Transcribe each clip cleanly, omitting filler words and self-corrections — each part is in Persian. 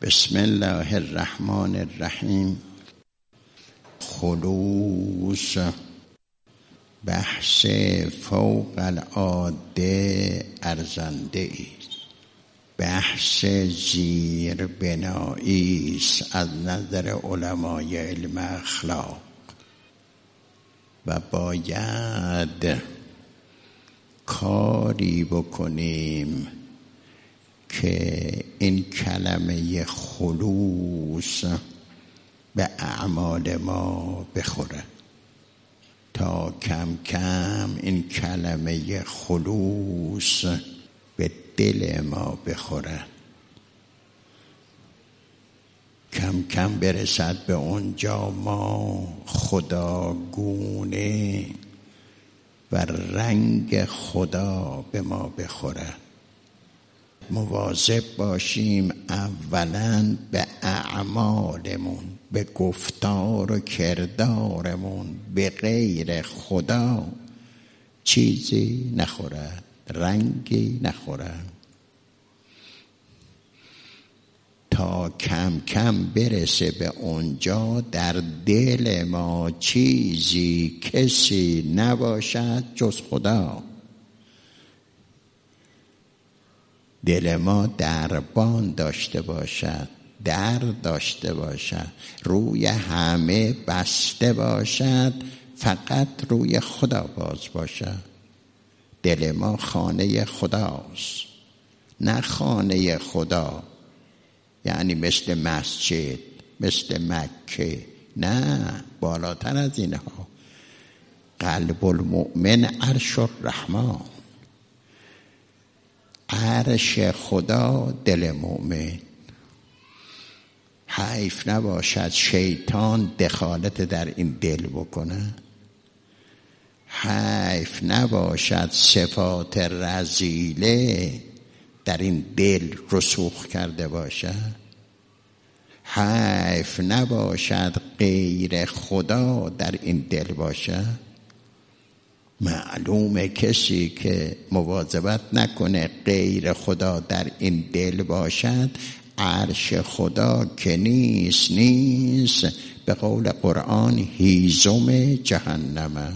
بسم الله الرحمن الرحیم. خلوص بحث فوق العاده ارزنده است. بحث زیر بنایی است از نظر علمای علم اخلاق و باید کاری بکنیم که این کلمه خلوص به اعمال ما بخوره، تا کم کم این کلمه خلوص به دل ما بخوره، کم کم برسد به اونجا ما خداگونه و رنگ خدا به ما بخوره. مواظب باشیم اولا به اعمالمون، به گفتار و کردارمون به غیر خدا چیزی نخوره، رنگی نخوره، تا کم کم برسه به اونجا در دل ما چیزی کسی نباشد جز خدا. دل ما دربان داشته باشد، در داشته باشد، روی همه بسته باشد، فقط روی خدا باز باشد. دل ما خانه خداست، نه خانه خدا یعنی مثل مسجد، مثل مکه، نه، بالاتر از اینها. قلب المؤمن عرش الرحمن، عرش خدا دل مؤمن. حیف نباشد شیطان دخالت در این دل بکنه، حیف نباشد صفات رذیله در این دل رسوخ کرده باشد، حیف نباشد غیر خدا در این دل باشد. معلومه کسی که مواظبت نکنه غیر خدا در این دل باشد، عرش خدا که نیست، به قول قرآن هیزم جهنمه.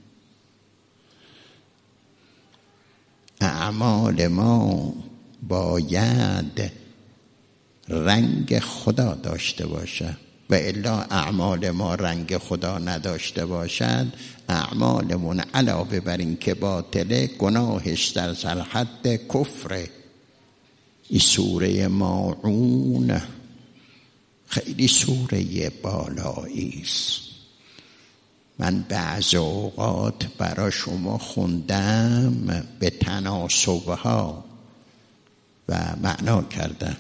اعمال ما باید رنگ خدا داشته باشد و الا اعمال ما رنگ خدا نداشته باشد، اعمالمون علاوه بر این که باطله، گناهش در سرحد کفره. این سوره ماعون خیلی سوره بالایی است. من بعض اوقات برای شما خوندم به تناسبها و معنا کردم.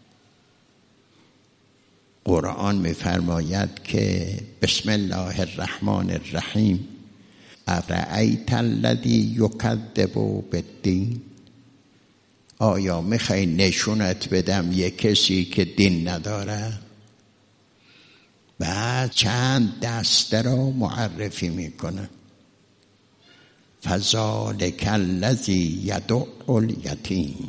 قرآن می‌فرماید که بسم الله الرحمن الرحیم ارأیت الذی یکذب بالدین. آیا میخوای نشونت بدم یک کسی که دین نداره؟ بعد چند دسته را معرفی میکنه. فذلک الذی یدع الیتیم،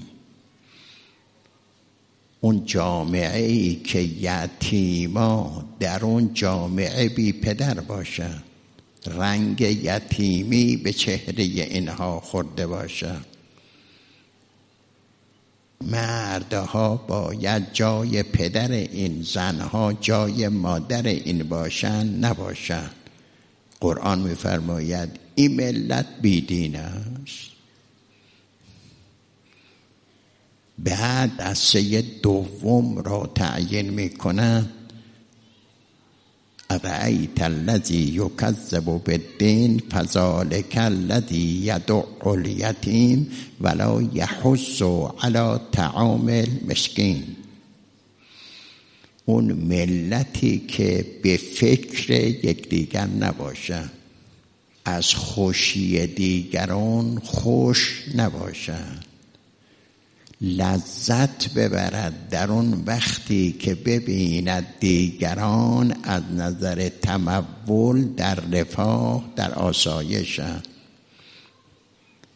اون جامعه ای که یتیما در اون جامعه بی پدر باشه، رنگ یتیمی به چهره اینها خورده باشه. مردها باید جای پدر این، زنها جای مادر این باشن، نباشن. قرآن می‌فرماید این ملت بیدین است. بعد دسته دوم را تعیین میکنن. ارأیت الذی یکذب بالدین فذلک الذی یدع الیتیم ولا یحض علی طعام المسکین. اون ملتی که به فکر یکدیگر نباشن، از خوشی دیگران خوش نباشن، لذت ببرد در اون وقتی که ببیند دیگران از نظر تمول در رفاه، در آسایش.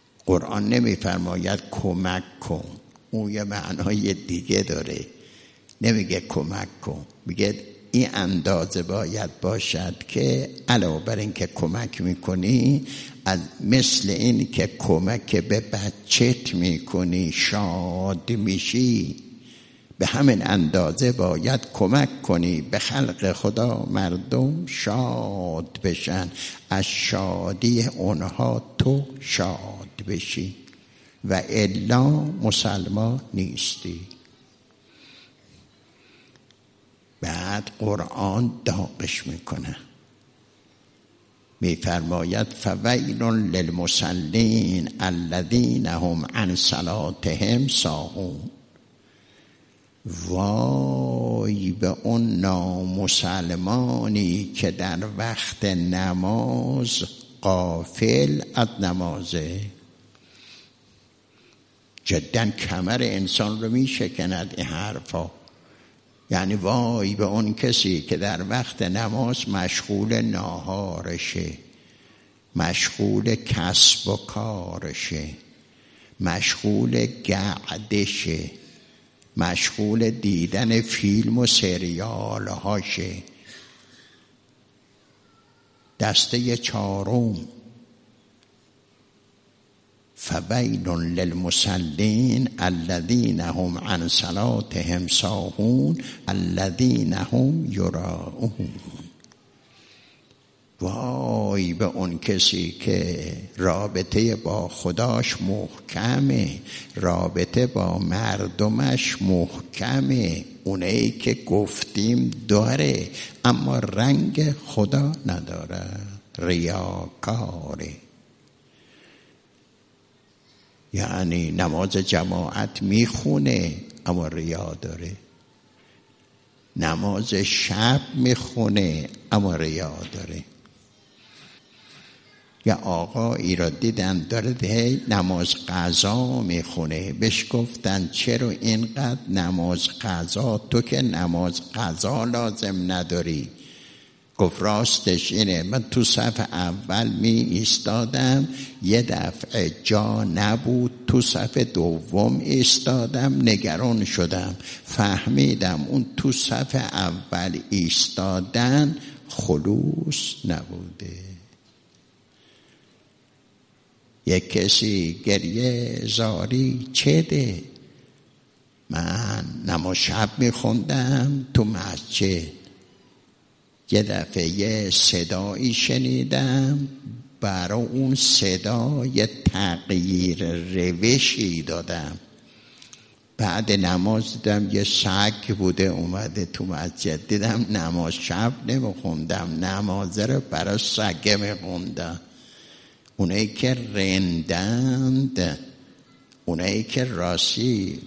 قرآن نمیفرماید کمک کن، اون یه معنای دیگه داره. نمیگه کمک کن، میگه این اندازه باید باشد که علاوه بر این که کمک میکنی، از مثل این که کمک به بچت میکنی شاد میشی، به همین اندازه باید کمک کنی به خلق خدا مردم شاد بشن، از شادی اونها تو شاد بشی و الا مسلمان نیستی. بعد قرآن داغش میکنه، میفرماید فویل للمصلین الذین هم عن صلاتهم ساهون. وای به اون نامسلمانی که در وقت نماز غافل از نمازه. جدا کمر انسان رو میشکند این حرفا. یعنی وای به اون کسی که در وقت نماز مشغول ناهارشه، مشغول کسب و کارشه، مشغول گعدشه، مشغول دیدن فیلم و سریال هاشه. دسته چهارم فویل للمصلین الذین هم عن صلاتهم ساهون الذین هم یراءون. وای به اون کسی که رابطه با خداش محکمه، رابطه با مردمش محکمه، اونایی که گفتیم داره اما رنگ خدا نداره، ریاکاره. یعنی نماز جماعت میخونه اما ریا داره، نماز شب میخونه اما ریا داره. یا آقایی را دیدن داره نماز قضا میخونه، بهش گفتن چرا اینقدر نماز قضا، تو که نماز قضا لازم نداری؟ گفت راستش اینه، من تو صف اول می ایستادم، یه دفعه جا نبود، تو صف دوم ایستادم، نگران شدم، فهمیدم اون تو صف اول ایستادن خلوص نبوده. یک کسی گریه زاری چه ده؟ من نماز شب می خوندم تو مسجد، یه دفعه یه صدایی شنیدم، برای اون صدا یه تغییر روشی دادم. بعد نماز دیدم یه سگ بوده اومده تو مسجد، دیدم نماز شب نمیخوندم، نماز رو برای سگه میخوندم. اونایی که رندند، اونایی که راستی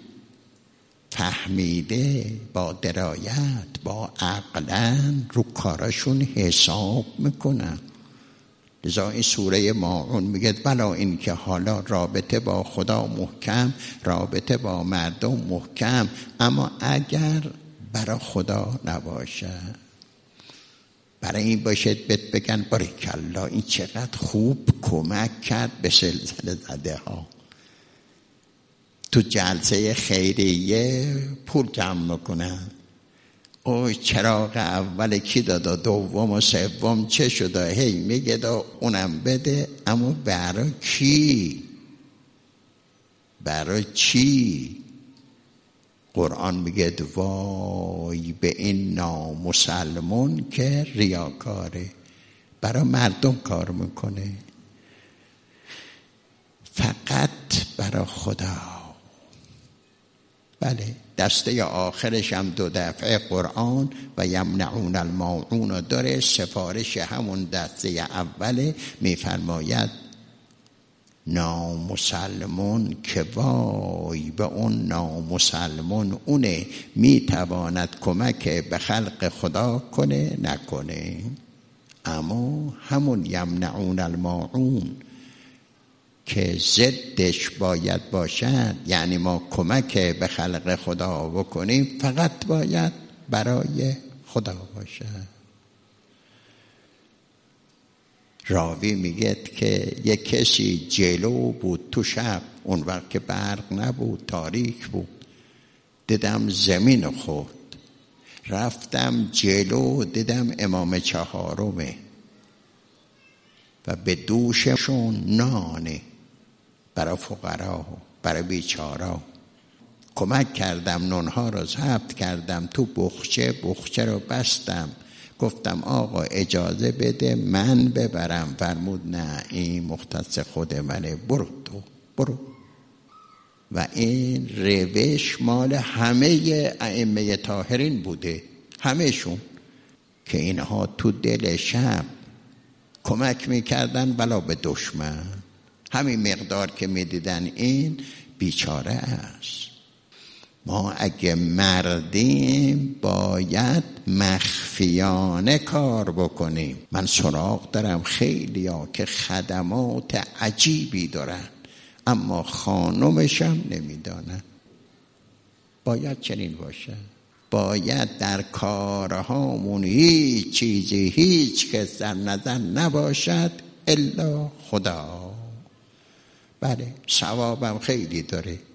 فهمیده با درایت با عقلن، رو کارشون حساب میکنن. لذا این سوره ماعون میگه ولا این که حالا رابطه با خدا محکم، رابطه با مردم محکم، اما اگر برای خدا نباشه، برای این باشد بهت بگن باریکالله این چقدر خوب کمک کرد به زلزله زده ها. تو جلسه خیریه پول جمع میکنن، اوه چراغ اول کی دادا، دوم و سوم چه شده، هی میگه دا اونم بده، اما برای کی؟ برای چی؟ قرآن میگه وای به این نامسلمون که ریاکاره، برای مردم کار میکنه، فقط برای خدا. بله، دسته آخرش هم 2 دفعه قرآن و یمنعون الماعون داره، سفارش همون دسته اوله. میفرماید نامسلمون که وای به اون نامسلمون، اونه میتواند کمک به خلق خدا کنه نکنه، اما همون یمنعون الماعون که ضدش باید باشد، یعنی ما کمک به خلق خدا بکنیم فقط باید برای خدا باشد. راوی میگه که یک کسی جلو بود تو شب، اون وقت که برق نبود، تاریک بود، دیدم زمین خورد، رفتم جلو، دیدم امام چهارمه و به دوششون نانه برای فقرا، برای بیچارا. کمک کردم، نونها رو ضبط کردم تو بخچه رو بستم. گفتم آقا اجازه بده من ببرم. فرمود نه این مختص خود منه، برو تو برو. و این روش مال همه ائمه طاهرین بوده، همهشون، که اینها تو دل شب کمک میکردن ولا به دشمن. همین مقدار که میدیدن این بیچاره است. ما اگه مردیم باید مخفیانه کار بکنیم. من سراغ دارم خیلیا که خدمات عجیبی دارن اما خانمشم نمیدانن. باید چنین باشه. باید در کارهامون هیچ چیزی، هیچ کس در نظر نباشد الا خدا. بله ثوابم خیلی داره.